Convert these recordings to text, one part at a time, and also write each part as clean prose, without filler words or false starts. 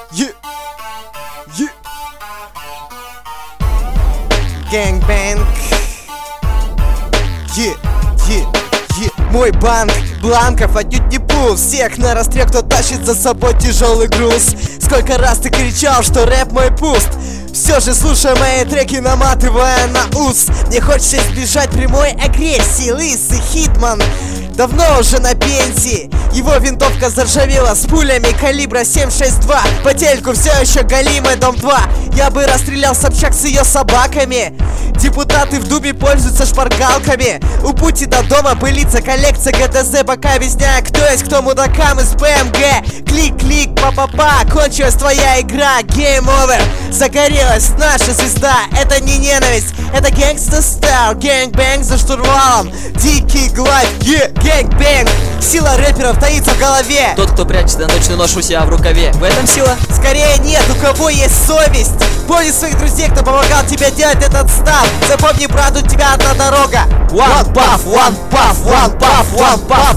Гэнг-бэнг. Мой банк бланков отнюдь не пул. Всех на расстрел, кто тащит за собой тяжелый груз. Сколько раз ты кричал, что рэп мой пуст. Все же слушай мои треки, наматывая на ус. Мне хочется избежать прямой агрессии. Лысый Хитман давно уже на пенсии. Его винтовка заржавела с пулями калибра 7,62. По телеку все еще голимый дом 2. Я бы расстрелял Собчак с ее собаками. Депутаты в Думе пользуются шпаргалками. У пути до дома пылится коллекция ГДЗ. Пока объясняю, кто есть кто мудакам из ПМГ. Клик-клик, па-па-па, кончилась твоя игра. Game over, загорелась наша звезда. Это не ненависть, это гэнгста стайл. Гэнг-бэнг за штурвалом, дикий глайд, гэнг-бэнг. Сила рэперов таится в голове. Тот, кто прячет ночную нож у себя в рукаве, в этом сила? Скорее нет, у кого есть совесть. Помни своих друзей, кто помогал тебе делать этот став. Запомни, брат, у тебя одна дорога. One puff, one puff, one puff, one puff.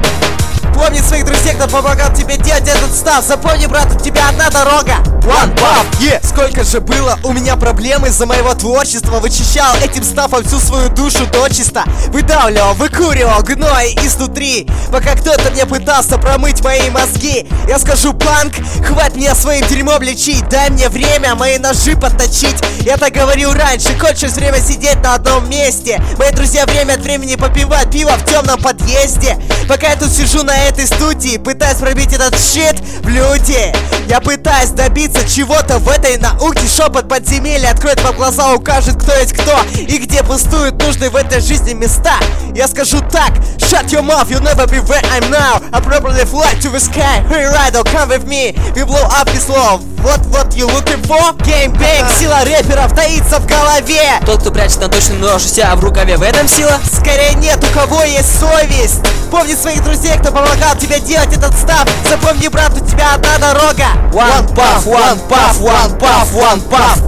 Помни своих друзей, кто помогал тебе делать этот став. Запомни, брат, у тебя одна дорога. One puff, Сколько же было у меня проблем из-за моего творчества. Вычищал этим стафом всю свою душу дочисто. Выдавливал, выкуривал гной изнутри, пока кто-то мне пытался промыть мои мозги. Я скажу, панк, хватит меня своим дерьмом лечить. Дай мне время мои ножи подточить. Я так говорил раньше, кончилось время сидеть на одном месте. Мои друзья время от времени попивают пиво в темном подъезде. Пока я тут сижу на этой студии, пытаюсь пробить этот щит в люди. Я пытаюсь добиться чего-то в этой науке. Шепот подземелья откроет вам глаза, укажет, кто есть кто и где пустуют нужные в этой жизни места. Я скажу так: shut your mouth, you'll never be where I'm now. I probably fly to the sky, hey rider, come with me. We blow up this love. What you looking for? Game-bang, сила рэперов таится в голове. Тот, кто прячет ночную нож у себя в рукаве, в этом сила? Скорее нет, у кого есть совесть. Помни своих друзей, кто помогал тебе делать этот став. Запомни, брат, у тебя одна дорога. One puff, one puff, one puff, one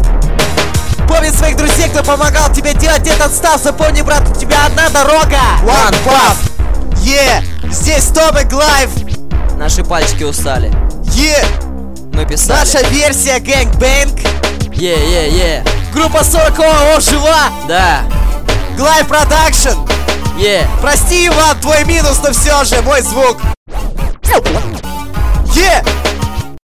puff. Помни своих друзей, кто помогал тебе делать этот став. Запомни, брат, у тебя одна дорога. One puff. Здесь Том и Глайв. Наши пальчики устали. Мы писали. Наша версия Гэнг-бэнг. Группа 40 жива. Да. Глайв Продакшн. Прости, Иван, твой минус, но все же мой звук.